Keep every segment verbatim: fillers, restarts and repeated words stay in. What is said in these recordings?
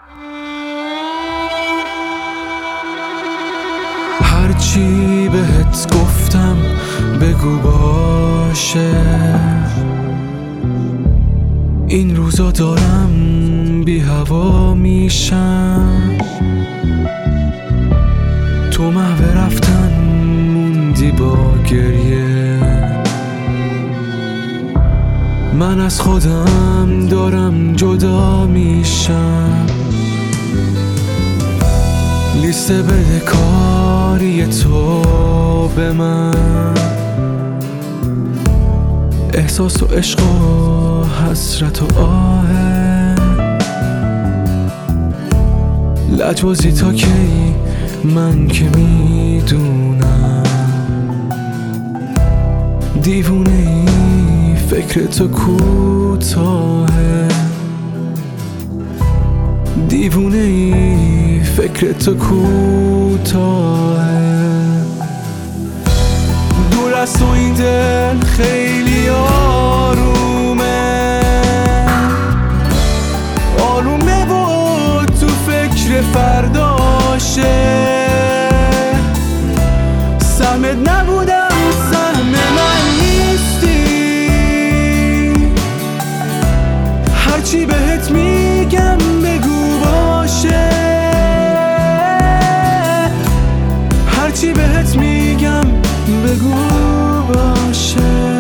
هرچی بهت گفتم بگو باشه، این روزا دارم بی هوا میشم. تو محو رفتن موندی با گریه، من از خودم دارم جدا میشم. لیست بدهکاری تو به من، احساس و عشق و حسرت و آه، لجبازی تا کی من که میدونم. دیوونه ای فکر تو کوتاهه، دیوونه ای فکر تو کوتاهه. دور از تو این دل خیلی آرومه، آرومه و تو فکر فرداشه. سهمت نبودم سهم من نیستی، هرچی بهت میگم بگو باشه، هرچی بهت میگم بگو باشه.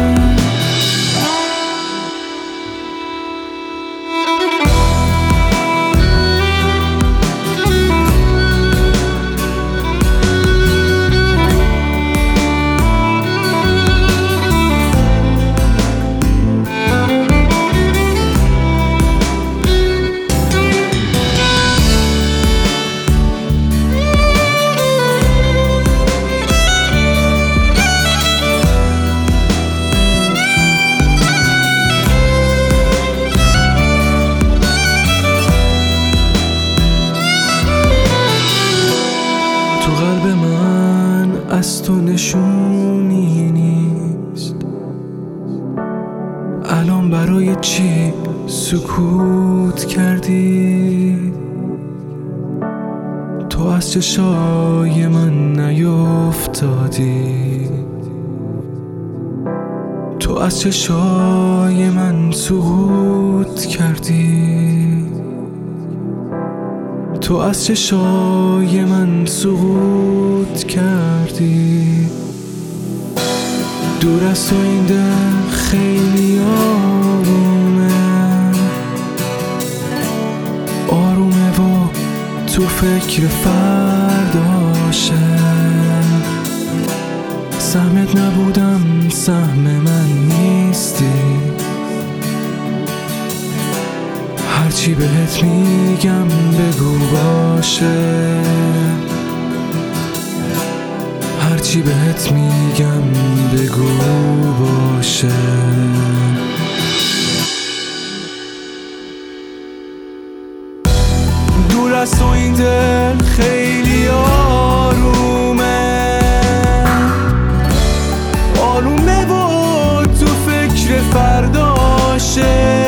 تو قلب من از تو نشونی نیست، الان برای چی سکوت کردی؟ تو از چشای من نیفتادی، تو از چشای من سقوط کردی، تو از چشای من سقوط کردی. دور از تو این دل خیلی آرومه، آرومه و تو فکر فرداشه. سهمت نبودم سهم من نیستی، هرچی بهت میگم بگو باشه، هرچی بهت میگم بگو باشه. دور از تو این دل خیلی آرومه، آرومه و تو فکر فرداشه.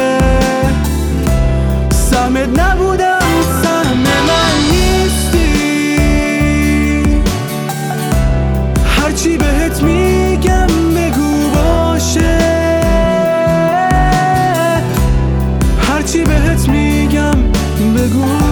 سهمت نبودم سهم من نیستی، هرچی بهت میگم بگو باشه، هرچی بهت میگم بگو